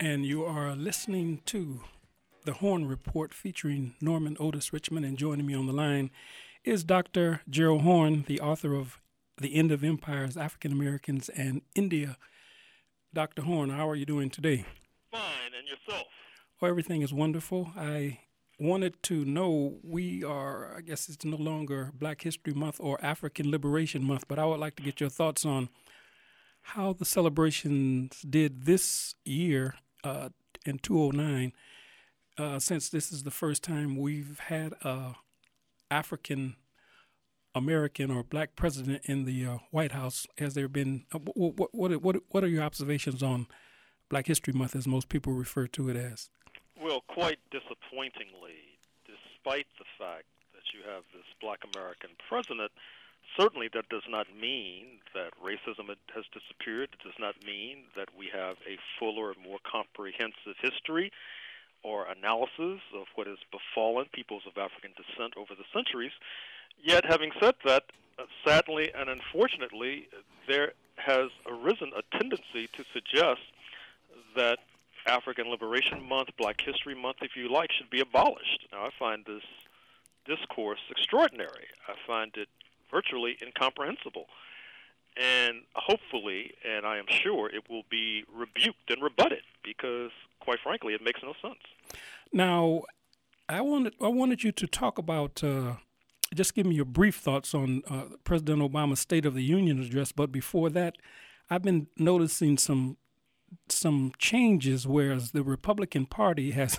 and you are listening to the Horn Report featuring Norman Otis Richmond, and joining me on the line is Dr. Gerald Horne, the author of The End of Empires, African Americans, and India. Dr. Horne, how are you doing today? Fine, and yourself? Oh, everything is wonderful. I wanted to know, I guess it's no longer Black History Month or African Liberation Month, but I would like to get your thoughts on how the celebrations did this year in 2009, since this is the first time we've had a African American or Black president in the White House. Has there been? What are your observations on Black History Month, as most people refer to it as? Well, quite disappointingly, despite the fact that you have this Black American president, certainly that does not mean that racism has disappeared. It does not mean that we have a fuller and more comprehensive history or analysis of what has befallen peoples of African descent over the centuries. Yet, having said that, sadly and unfortunately, there has arisen a tendency to suggest that African Liberation Month, Black History Month, if you like, should be abolished. Now, I find this discourse extraordinary. I find it virtually incomprehensible. And hopefully, and I am sure, it will be rebuked and rebutted because, quite frankly, it makes no sense. Now, I wanted you to talk about, just give me your brief thoughts on President Obama's State of the Union address. But before that, I've been noticing some changes, whereas the Republican Party has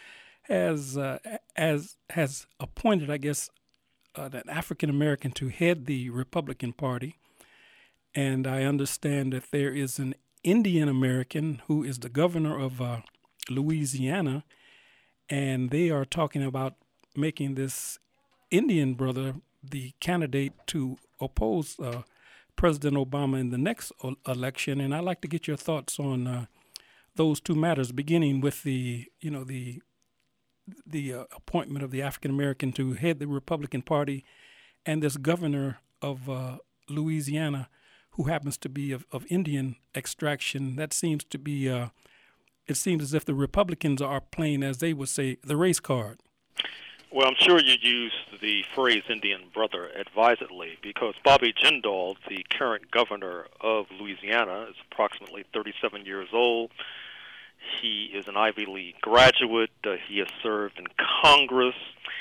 appointed, I guess, an African American to head the Republican Party, and I understand that there is an Indian American who is the governor of Louisiana, and they are talking about making this Indian brother the candidate to oppose President Obama in the next election. And I'd like to get your thoughts on those two matters, beginning with the appointment of the African American to head the Republican Party, and this governor of Louisiana, who happens to be of Indian extraction. That seems to be, it seems as if the Republicans are playing, as they would say, the race card. Well, I'm sure you used the phrase Indian brother advisedly, because Bobby Jindal, the current governor of Louisiana, is approximately 37 years old. He is an Ivy League graduate. He has served in Congress.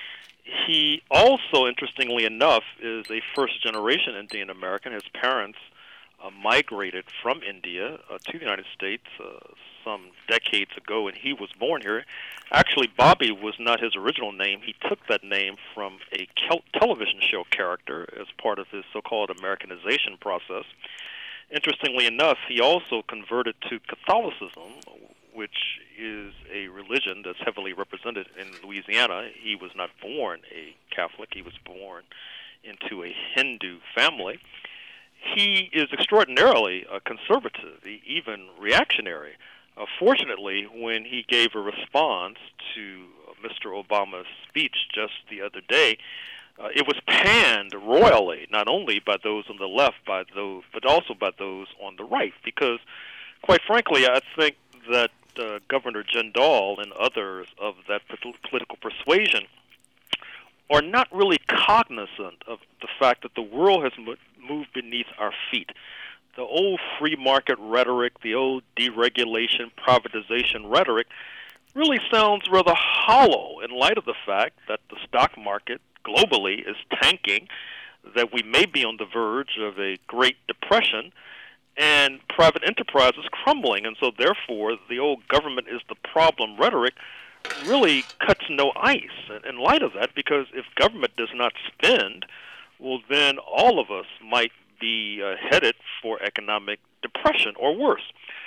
He also, interestingly enough, is a first-generation Indian American. His parents migrated from India to the United States some decades ago, and he was born here. Actually, Bobby was not his original name. He took that name from a television show character as part of his so-called Americanization process. Interestingly enough, he also converted to Catholicism, which is a religion that's heavily represented in Louisiana. He was not born a Catholic. He was born into a Hindu family. He is extraordinarily conservative, even reactionary. Fortunately, when he gave a response to Mr. Obama's speech just the other day, it was panned royally, not only by those on the left, but also by those on the right, because, quite frankly, I think that Governor Jindal and others of that political persuasion are not really cognizant of the fact that the world has moved beneath our feet. The old free market rhetoric, the old deregulation, privatization rhetoric really sounds rather hollow in light of the fact that the stock market globally is tanking, that we may be on the verge of a Great Depression, and private enterprise is crumbling. And so therefore, the old government is the problem rhetoric really cuts no ice in light of that, because if government does not spend, well, then all of us might be headed for economic depression or worse.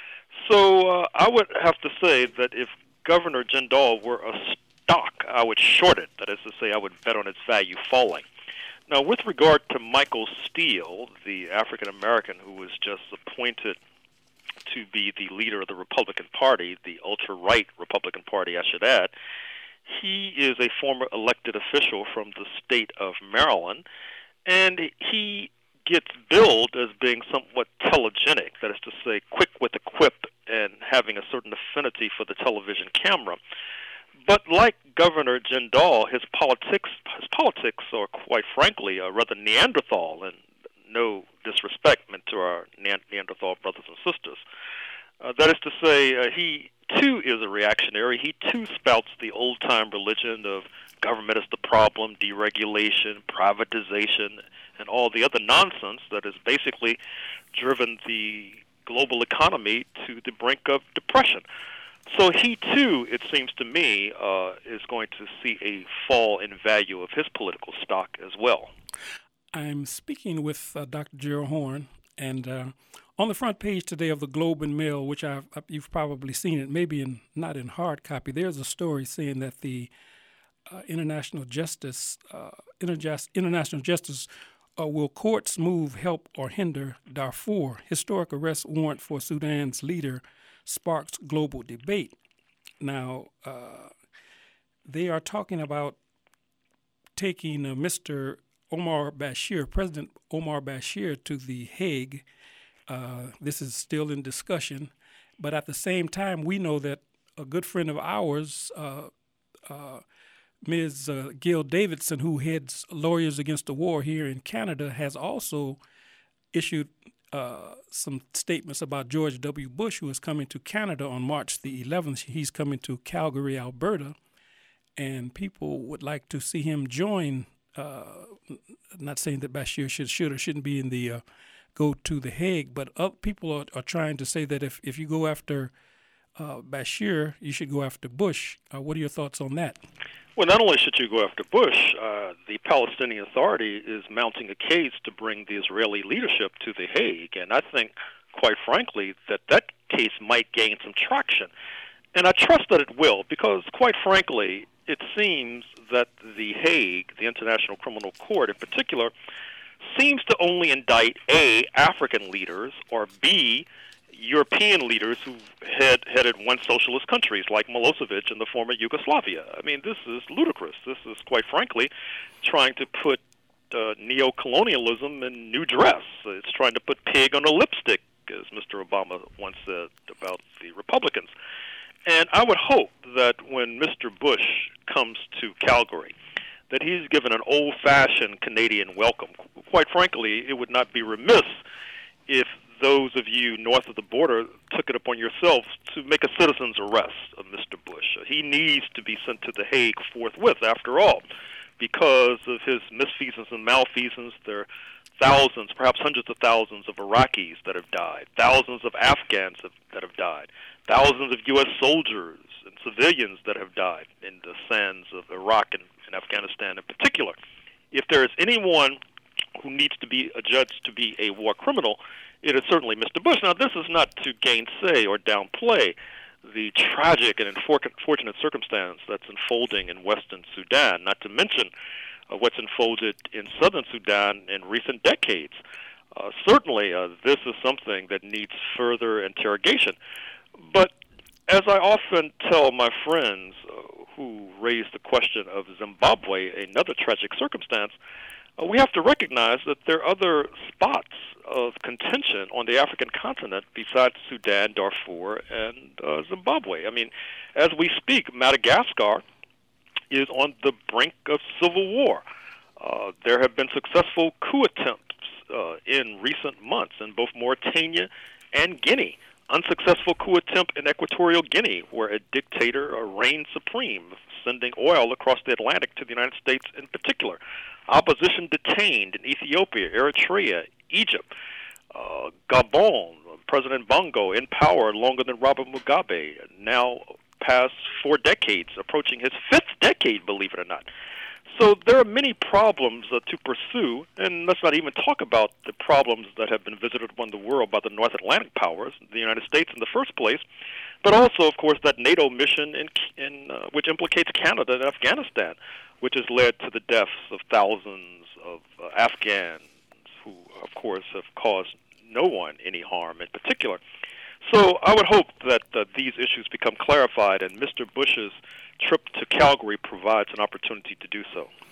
So I would have to say that if Governor Jindal were a stock, I would short it. That is to say, I would bet on its value falling. Now, with regard to Michael Steele, the African-American who was just appointed to be the leader of the Republican Party, the ultra-right Republican Party, I should add, he is a former elected official from the state of Maryland, and he gets billed as being somewhat telegenic, that is to say, quick with a quip and having a certain affinity for the television camera. But like Governor Jindal, his politics are, quite frankly, rather Neanderthal, and no disrespect meant to our Neanderthal brothers and sisters. That is to say, he too is a reactionary. He too spouts the old-time religion of government is the problem, deregulation, privatization, and all the other nonsense that has basically driven the global economy to the brink of depression. So he too, it seems to me, is going to see a fall in value of his political stock as well. I'm speaking with Dr. Gerald Horne, and on the front page today of the Globe and Mail, which you've probably seen it, maybe not in hard copy, there's a story saying that the international justice will courts move, help, or hinder Darfur? Historic arrest warrant for Sudan's leader sparks global debate. Now, they are talking about taking Mr. Omar Bashir, President Omar Bashir, to The Hague. This is still in discussion, but at the same time, we know that a good friend of ours, Ms. Gail Davidson, who heads Lawyers Against the War here in Canada, has also issued some statements about George W. Bush, who is coming to Canada on March the 11th. He's coming to Calgary, Alberta, and people would like to see him join. Not saying that Bashir should or shouldn't be in the go to The Hague, but other people are trying to say that if you go after Bashir, you should go after Bush. What are your thoughts on that? Well, not only should you go after Bush, the Palestinian Authority is mounting a case to bring the Israeli leadership to The Hague, and I think, quite frankly, that case might gain some traction. And I trust that it will, because, quite frankly, it seems that The Hague, the International Criminal Court in particular, seems to only indict A, African leaders, or B, European leaders who headed once socialist countries like Milosevic in the former Yugoslavia. I mean, this is ludicrous. This is, quite frankly, trying to put neo-colonialism in new dress. It's trying to put pig on a lipstick, as Mr. Obama once said about the Republicans. And I would hope that when Mr. Bush comes to Calgary, that he's given an old-fashioned Canadian welcome. Quite frankly, it would not be remiss if those of you north of the border took it upon yourselves to make a citizen's arrest of Mr. Bush. He needs to be sent to The Hague forthwith, after all, because of his misfeasance and malfeasance. There are thousands, perhaps hundreds of thousands of Iraqis that have died, thousands of Afghans that have died, thousands of U.S. soldiers and civilians that have died in the sands of Iraq and Afghanistan in particular. If there is anyone who needs to be adjudged to be a war criminal, it is certainly Mr. Bush. Now, this is not to gainsay or downplay the tragic and unfortunate circumstance that's unfolding in Western Sudan, not to mention what's unfolded in Southern Sudan in recent decades. Certainly, this is something that needs further interrogation. But as I often tell my friends who raise the question of Zimbabwe, another tragic circumstance, we have to recognize that there are other spots of contention on the African continent besides Sudan, Darfur, and Zimbabwe. I mean, as we speak, Madagascar is on the brink of civil war. There have been successful coup attempts in recent months in both Mauritania and Guinea. Unsuccessful coup attempt in Equatorial Guinea, where a dictator reigns supreme, sending oil across the Atlantic to the United States in particular. Opposition detained in Ethiopia, Eritrea, Egypt, Gabon, President Bongo in power longer than Robert Mugabe, now past 4 decades, approaching his 5th decade, believe it or not. So there are many problems to pursue, and let's not even talk about the problems that have been visited upon the world by the North Atlantic powers, the United States in the first place, but also, of course, that NATO mission which implicates Canada and Afghanistan, which has led to the deaths of thousands of Afghans who, of course, have caused no one any harm in particular. So I would hope that these issues become clarified, and Mr. Bush's trip to Calgary provides an opportunity to do so.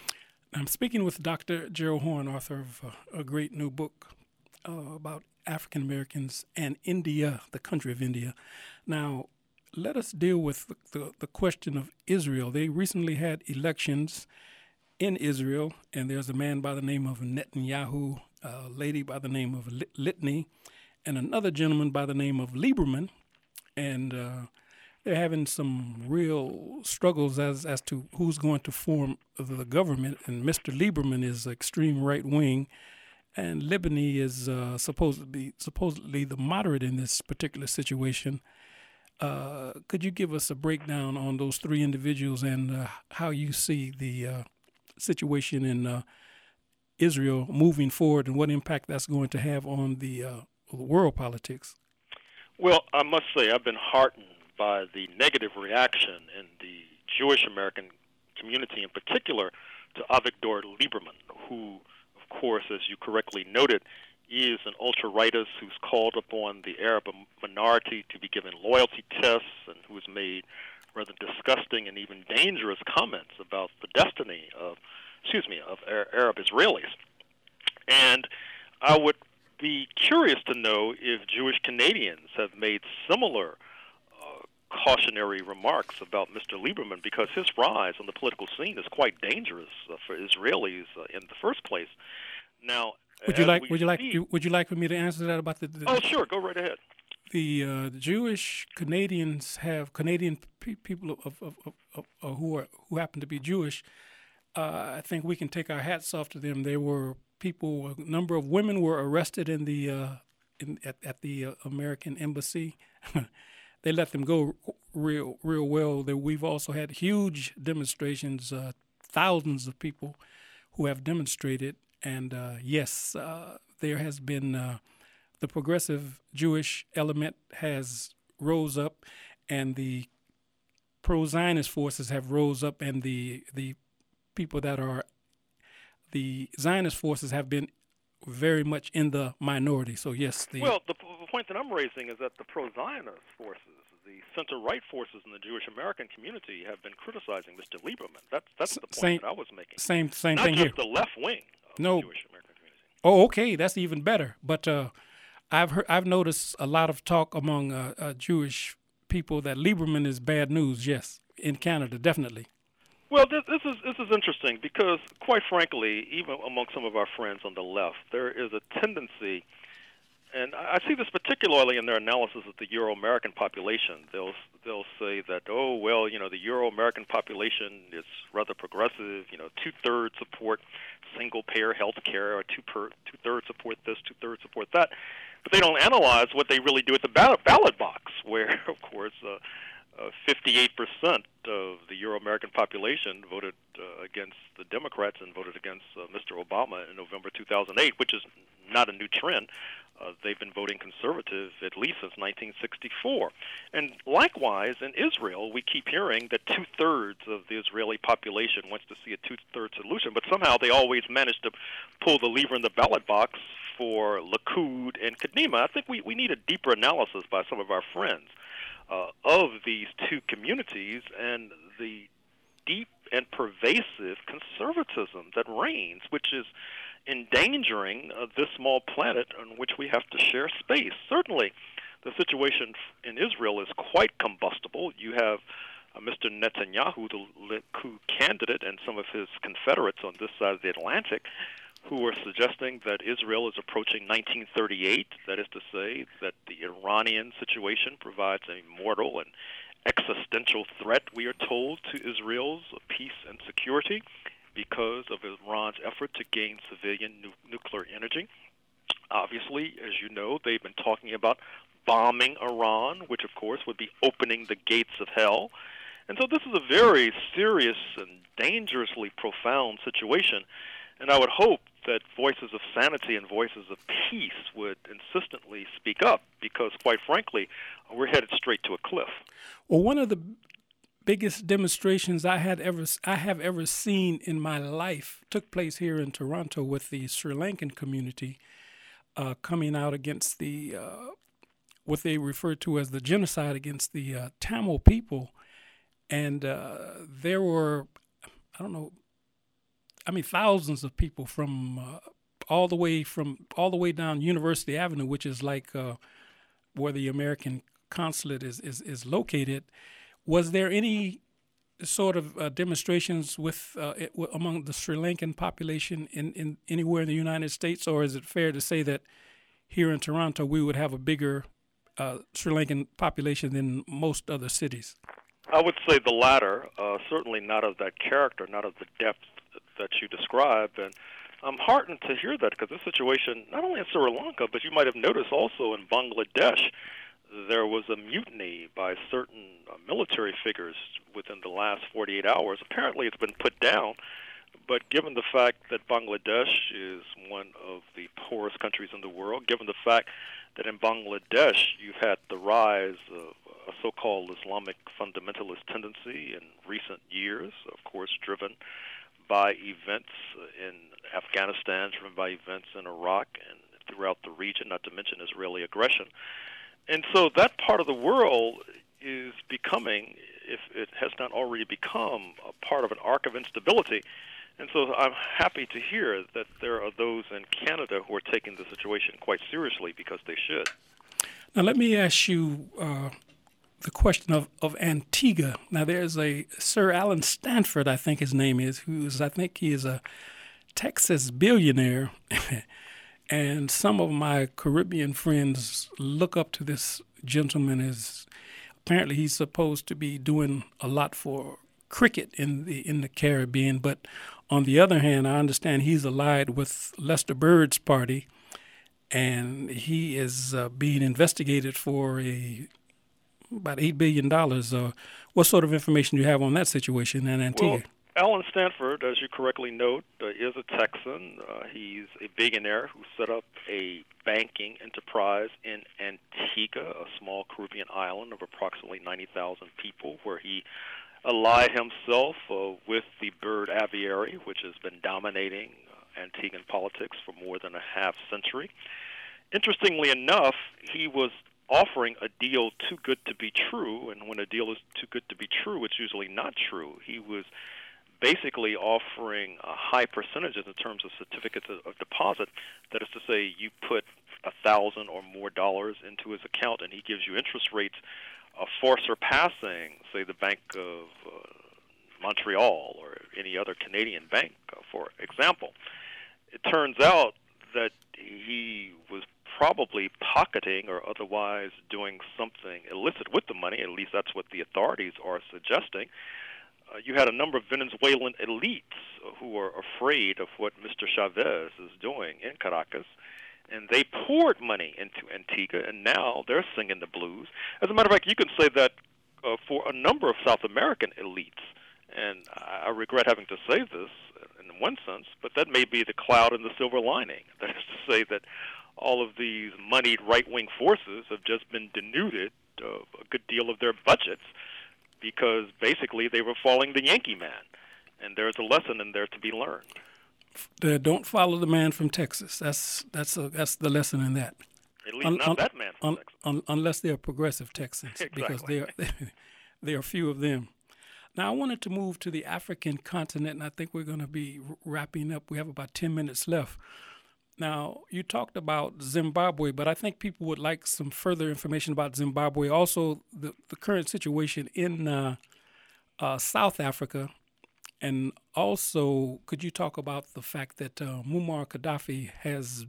I'm speaking with Dr. Gerald Horn, author of a great new book about African Americans and India, the country of India. Now, let us deal with the question of Israel. They recently had elections in Israel, and there's a man by the name of Netanyahu, a lady by the name of Litni, and another gentleman by the name of Lieberman. And they're having some real struggles as to who's going to form the government. And Mr. Lieberman is extreme right wing, and Libani is supposedly the moderate in this particular situation. Could you give us a breakdown on those three individuals and how you see the situation in Israel moving forward and what impact that's going to have on the world politics? Well, I must say I've been heartened by the negative reaction in the Jewish American community, in particular, to Avigdor Lieberman, who, of course, as you correctly noted, is an ultra-rightist who's called upon the Arab minority to be given loyalty tests and who's made rather disgusting and even dangerous comments about the destiny of Arab Israelis. And I would be curious to know if Jewish Canadians have made similar cautionary remarks about Mr. Lieberman, because his rise on the political scene is quite dangerous for Israelis in the first place. Now, would you like for me to answer that about the Oh, sure, go right ahead. The Jewish Canadians have Canadian people who happen to be Jewish. I think we can take our hats off to them. There were people, a number of women were arrested in the at the American embassy. They let them go real well. We've also had huge demonstrations, thousands of people who have demonstrated. And yes, there has been the progressive Jewish element has rose up, and the pro-Zionist forces have rose up, and the people that are the Zionist forces have been very much in the minority. So yes, the point that I'm raising is that the pro-Zionist forces, the center-right forces in the Jewish American community, have been criticizing Mr. Lieberman. That's the point that I was making. Same Not thing just here. the left wing of the Jewish American community. Oh, okay, that's even better. But I've noticed a lot of talk among Jewish people that Lieberman is bad news. Yes, in Canada, definitely. Well, this is interesting because, quite frankly, even among some of our friends on the left, there is a tendency, and I see this particularly in their analysis of the Euro-American population. They'll say that, oh, well, the Euro-American population is rather progressive. 2/3 support single-payer health care, or 2/3 support this, 2/3 support that. But they don't analyze what they really do at the ballot box, where, of course, 58% of the Euro-American population voted against the Democrats and voted against Mr. Obama in November 2008, which is not a new trend. They've been voting conservative at least since 1964. And likewise, in Israel, we keep hearing that 2/3 of the Israeli population wants to see a 2/3 solution, but somehow they always manage to pull the lever in the ballot box for Likud and Kadima. I think we need a deeper analysis by some of our friends of these two communities and the deep and pervasive conservatism that reigns, which is endangering this small planet on which we have to share space. Certainly, the situation in Israel is quite combustible. You have Mr. Netanyahu, the Likud candidate, and some of his confederates on this side of the Atlantic, who are suggesting that Israel is approaching 1938, that is to say that the Iranian situation provides a mortal and existential threat, we are told, to Israel's peace and security because of Iran's effort to gain civilian nuclear energy. Obviously, as you know, they've been talking about bombing Iran, which, of course, would be opening the gates of hell. And so this is a very serious and dangerously profound situation. And I would hope that voices of sanity and voices of peace would insistently speak up because, quite frankly, we're headed straight to a cliff. Well, one of the biggest demonstrations I have ever seen in my life took place here in Toronto with the Sri Lankan community coming out against the what they refer to as the genocide against the Tamil people. And there were, thousands of people from all the way down University Avenue, which is like where the American consulate is located. Was there any sort of demonstrations with among the Sri Lankan population in anywhere in the United States, or is it fair to say that here in Toronto we would have a bigger Sri Lankan population than most other cities? I would say the latter. Certainly not of that character, not of the depth that you describe, and I'm heartened to hear that because this situation, not only in Sri Lanka, but you might have noticed also in Bangladesh, there was a mutiny by certain military figures within the last 48 hours. Apparently it's been put down, but given the fact that Bangladesh is one of the poorest countries in the world, given the fact that in Bangladesh you've had the rise of a so-called Islamic fundamentalist tendency in recent years, of course driven by events in Afghanistan, driven by events in Iraq and throughout the region, not to mention Israeli aggression. And so that part of the world is becoming, if it has not already become, a part of an arc of instability. And so I'm happy to hear that there are those in Canada who are taking the situation quite seriously because they should. Now let me ask you the question of Antigua. Now there's a Sir Alan Stanford, I think his name is, I think he is a Texas billionaire. And some of my Caribbean friends look up to this gentleman as apparently he's supposed to be doing a lot for cricket in the Caribbean. But on the other hand, I understand he's allied with Lester Bird's party, and he is being investigated for about $8 billion. What sort of information do you have on that situation in Antigua? Well, Alan Stanford, as you correctly note, is a Texan. He's a billionaire who set up a banking enterprise in Antigua, a small Caribbean island of approximately 90,000 people, where he allied himself with the Byrd Aviary, which has been dominating Antiguan politics for more than a half century. Interestingly enough, he was offering a deal too good to be true, and when a deal is too good to be true, it's usually not true. He was basically offering high percentages in terms of certificates of deposit. That is to say, you put $1,000 or more dollars into his account, and he gives you interest rates far surpassing, say, the Bank of Montreal or any other Canadian bank, for example. It turns out that he was probably pocketing or otherwise doing something illicit with the money. At least that's what the authorities are suggesting. You had a number of Venezuelan elites who are afraid of what Mr. Chavez is doing in Caracas, and they poured money into Antigua, and now they're singing the blues. As a matter of fact, you can say that for a number of South American elites, and I regret having to say this in one sense, but that may be the cloud in the silver lining. That is to say that all of these moneyed right-wing forces have just been denuded of a good deal of their budgets, because basically they were following the Yankee man, and there's a lesson in there to be learned. Don't follow the man from Texas. That's the lesson in that. At least not that man from Texas. Unless they're progressive Texans, exactly. Because there are few of them. Now I wanted to move to the African continent, and I think we're going to be wrapping up. We have about 10 minutes left. Now, you talked about Zimbabwe, but I think people would like some further information about Zimbabwe. Also, the current situation in South Africa. And also, could you talk about the fact that Muammar Gaddafi has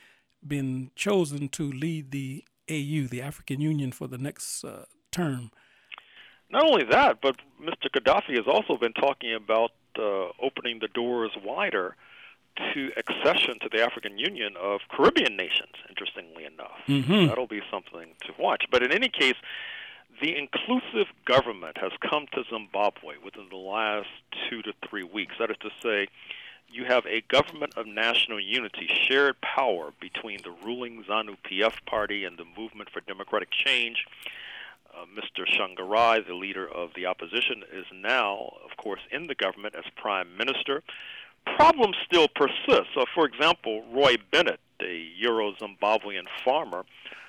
been chosen to lead the AU, the African Union, for the next term? Not only that, but Mr. Gaddafi has also been talking about opening the doors wider to accession to the African Union of Caribbean nations, interestingly enough. Mm-hmm. That'll be something to watch. But in any case, the inclusive government has come to Zimbabwe within the last 2 to 3 weeks. That is to say, you have a government of national unity, shared power between the ruling ZANU-PF party and the Movement for Democratic Change. Mr. Shangarai, the leader of the opposition, is now, of course, in the government as prime minister. Problems still persist. So, for example, Roy Bennett, a Euro-Zimbabwean farmer,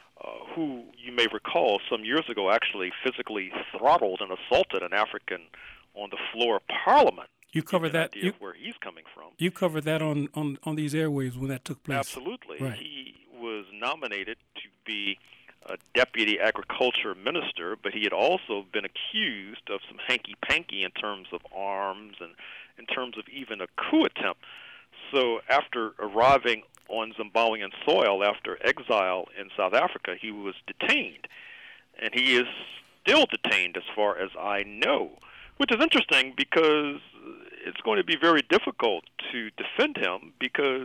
who you may recall some years ago actually physically throttled and assaulted an African on the floor of Parliament. You covered that. Idea of where he's coming from. You covered that on these airwaves when that took place. Absolutely. Right. He was nominated to be a deputy agriculture minister, but he had also been accused of some hanky-panky in terms of arms and in terms of even a coup attempt. So after arriving on Zimbabwean soil after exile in South Africa, he was detained. And he is still detained as far as I know, which is interesting because it's going to be very difficult to defend him because,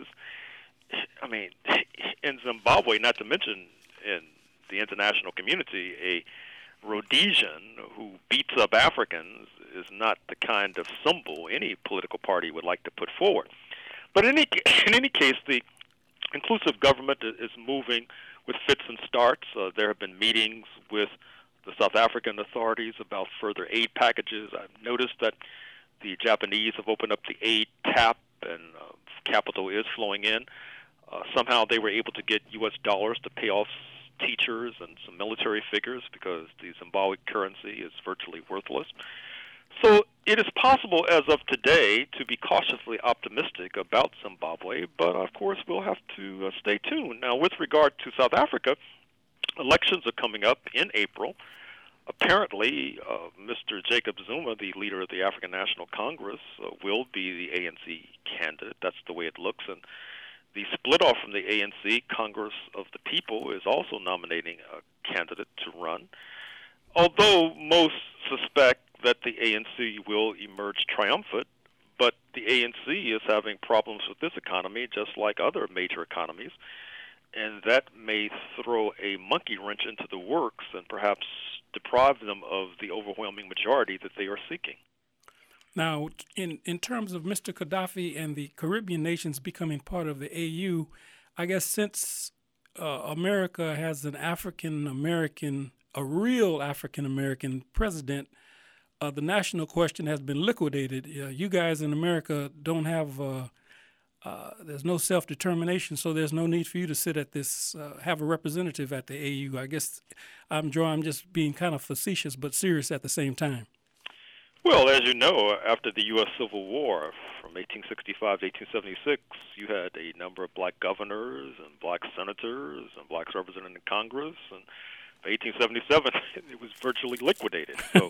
I mean, in Zimbabwe, not to mention in the international community, a Rhodesian who beats up Africans is not the kind of symbol any political party would like to put forward. But in any case, the inclusive government is moving with fits and starts. There have been meetings with the South African authorities about further aid packages. I've noticed that the Japanese have opened up the aid tap and capital is flowing in. Somehow they were able to get U.S. dollars to pay off teachers and some military figures because the Zimbabwe currency is virtually worthless. So it is possible as of today to be cautiously optimistic about Zimbabwe, but of course we'll have to stay tuned. Now, with regard to South Africa, elections are coming up in April. Apparently, Mr. Jacob Zuma, the leader of the African National Congress, will be the ANC candidate. That's the way it looks. And the split off from the ANC, Congress of the People, is also nominating a candidate to run. Although most suspect that the ANC will emerge triumphant, but the ANC is having problems with this economy just like other major economies, and that may throw a monkey wrench into the works and perhaps deprive them of the overwhelming majority that they are seeking. Now, in terms of Mr. Gaddafi and the Caribbean nations becoming part of the AU, I guess since America has an African-American, a real African-American president, the national question has been liquidated. You guys in America don't have, there's no self-determination, so there's no need for you to sit at this, have a representative at the AU. I guess I'm just being kind of facetious but serious at the same time. Well, as you know, after the U.S. Civil War from 1865 to 1876, you had a number of black governors and black senators and blacks represented in Congress, and by 1877, it was virtually liquidated. So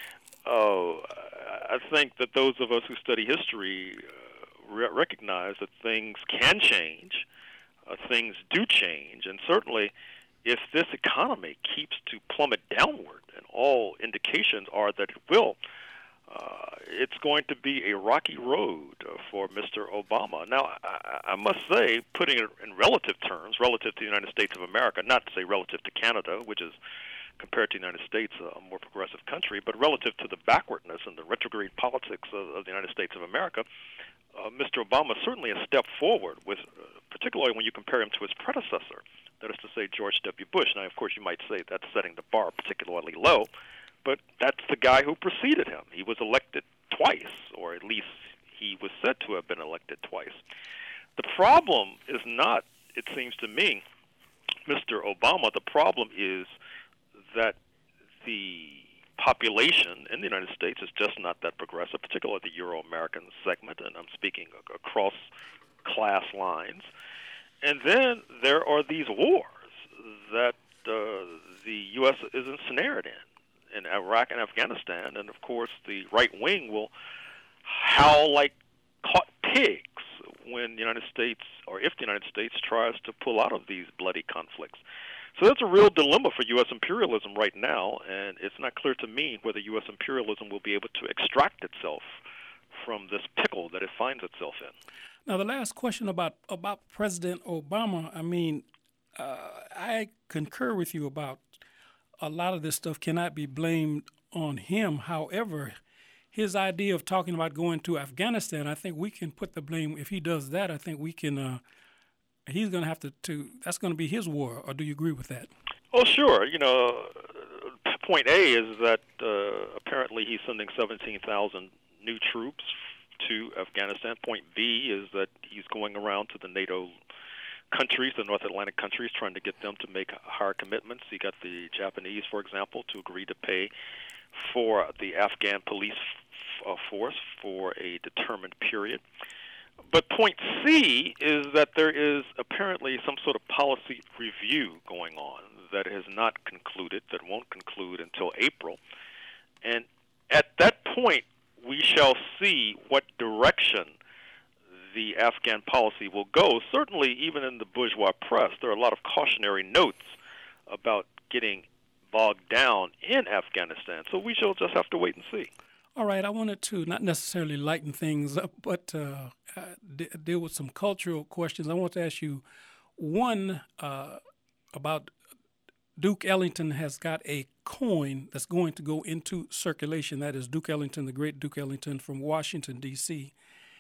I think that those of us who study history recognize that things can change, things do change, and certainly if this economy keeps to plummet downward, and all indications are that it will, it's going to be a rocky road for Mr. Obama. Now, I must say, putting it in relative terms, relative to the United States of America, not to say relative to Canada, which is, compared to the United States, a more progressive country, but relative to the backwardness and the retrograde politics of the United States of America, Mr. Obama is certainly a step forward, with, particularly when you compare him to his predecessor, that is to say George W. Bush. Now, of course, you might say that's setting the bar particularly low, but that's the guy who preceded him. He was elected twice, or at least he was said to have been elected twice. The problem is not, it seems to me, Mr. Obama. The problem is that the population in the United States is just not that progressive, particularly the Euro-American segment, and I'm speaking across class lines. And then there are these wars that the U.S. is ensnared in Iraq and Afghanistan, and of course the right wing will howl like caught pigs when the United States, or if the United States tries to pull out of these bloody conflicts. So that's a real dilemma for U.S. imperialism right now, and it's not clear to me whether U.S. imperialism will be able to extract itself from this pickle that it finds itself in. Now, the last question about President Obama, I mean, I concur with you about a lot of this stuff cannot be blamed on him. However, his idea of talking about going to Afghanistan, I think we can put the blame, if he does that, I think we can, he's going to have to, that's going to be his war, or do you agree with that? Oh, sure. You know, point A is that apparently he's sending 17,000 new troops to Afghanistan. Point B is that he's going around to the NATO countries, the North Atlantic countries, trying to get them to make higher commitments. He got the Japanese, for example, to agree to pay for the Afghan police force for a determined period. But point C is that there is apparently some sort of policy review going on that has not concluded, that won't conclude until April. And at that point, we shall see what direction the Afghan policy will go. Certainly, even in the bourgeois press, there are a lot of cautionary notes about getting bogged down in Afghanistan. So we shall just have to wait and see. All right, I wanted to not necessarily lighten things up, but deal with some cultural questions. I want to ask you one about Duke Ellington has got a coin that's going to go into circulation. That is Duke Ellington, the great Duke Ellington from Washington, D.C.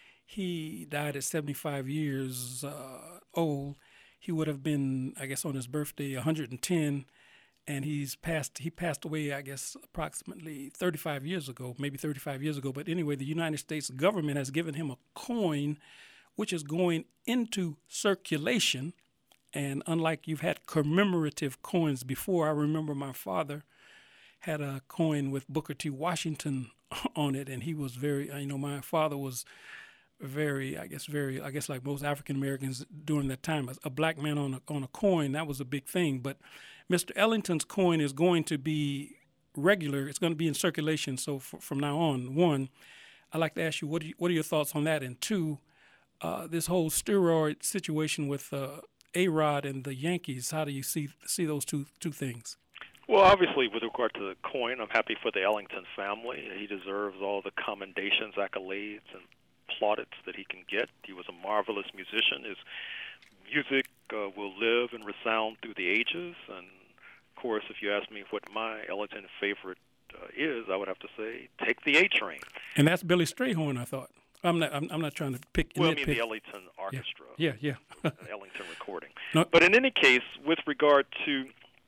He died at 75 years old. He would have been, I guess, on his birthday, 110. And he passed away, I guess, approximately 35 years ago, maybe 35 years ago. But anyway, the United States government has given him a coin which is going into circulation. And unlike you've had commemorative coins before, I remember my father had a coin with Booker T. Washington on it. And he was very, my father was very, I guess like most African Americans during that time, a black man on a coin, that was a big thing. But Mr. Ellington's coin is going to be regular. It's going to be in circulation. So from now on, one, I'd like to ask you, what are your thoughts on that? And two, this whole steroid situation with A-Rod and the Yankees, how do you see those two things? Well, obviously, with regard to the coin, I'm happy for the Ellington family. He deserves all the commendations, accolades, and plaudits that he can get. He was a marvelous musician. His music will live and resound through the ages. And, of course, if you ask me what my Ellington favorite is, I would have to say, Take the A Train. And that's Billy Strayhorn, I thought. I'm not trying to pick. Well, I mean the Ellington Orchestra. Yeah. Ellington recording. No. But in any case, with regard to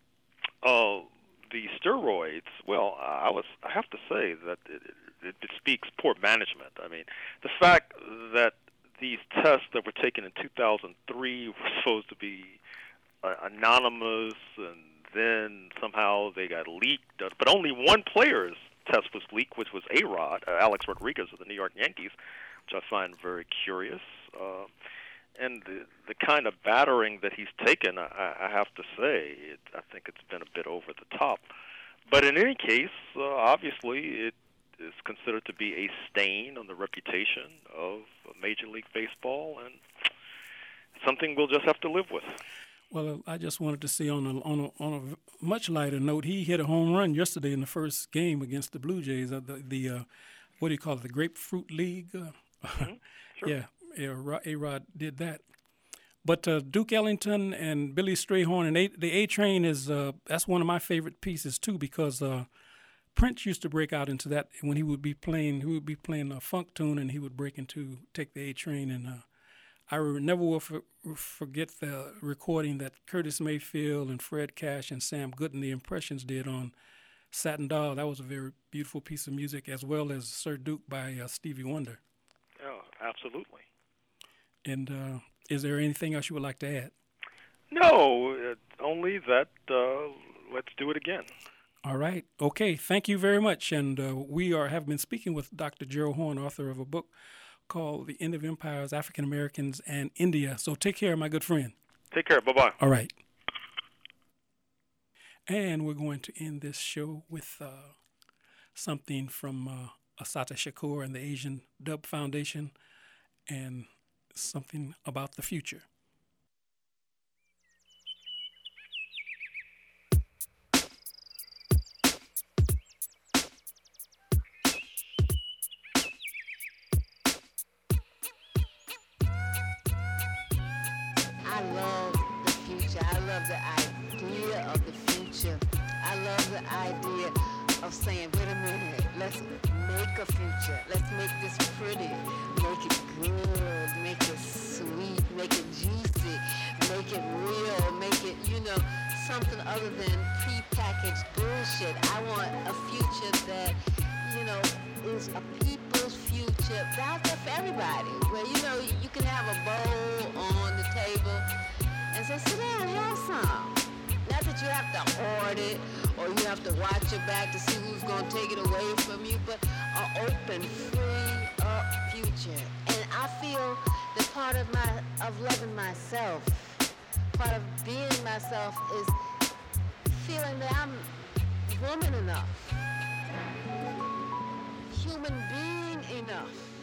the steroids, well, I have to say that it speaks poor management. I mean, the fact that these tests that were taken in 2003 were supposed to be anonymous, and then somehow they got leaked. But only one player's test was leaked, which was A-Rod, Alex Rodriguez of the New York Yankees, which I find very curious. And the kind of battering that he's taken, I have to say, I think it's been a bit over the top. But in any case, obviously, it is considered to be a stain on the reputation of Major League Baseball, and something we'll just have to live with. Well, I just wanted to say on a much lighter note, he hit a home run yesterday in the first game against the Blue Jays of the what do you call it, the Grapefruit League? Sure. Yeah, A-Rod did that. But Duke Ellington and Billy Strayhorn and the A Train is that's one of my favorite pieces too, because Prince used to break out into that when he would be playing a funk tune, and he would break into Take the A Train. And I never will forget the recording that Curtis Mayfield and Fred Cash and Sam Gooden, the Impressions, did on Satin Doll. That was a very beautiful piece of music, as well as Sir Duke by Stevie Wonder. Oh, absolutely. And is there anything else you would like to add? No, only that let's do it again. All right. Okay. Thank you very much. And we have been speaking with Dr. Gerald Horne, author of a book called The End of Empires, African Americans and India. So take care, my good friend. Take care. Bye-bye. All right. And we're going to end this show with something from Assata Shakur and the Asian Dub Foundation, and something about the future. I love the future. I love the idea of the future. I love the idea of saying, wait a minute, let's make a future. Let's make this pretty, make it good, make it sweet, make it juicy, make it real, make it, something other than prepackaged bullshit. I want a future that, is a people's future out there for everybody. Where, you can have a bowl on the table and say, sit down and have some. Not that you have to hoard it or you have to watch your back to see who's going to take it away from you, but an open, free up future. And I feel that part of loving myself, part of being myself is feeling that I'm woman enough, human being enough.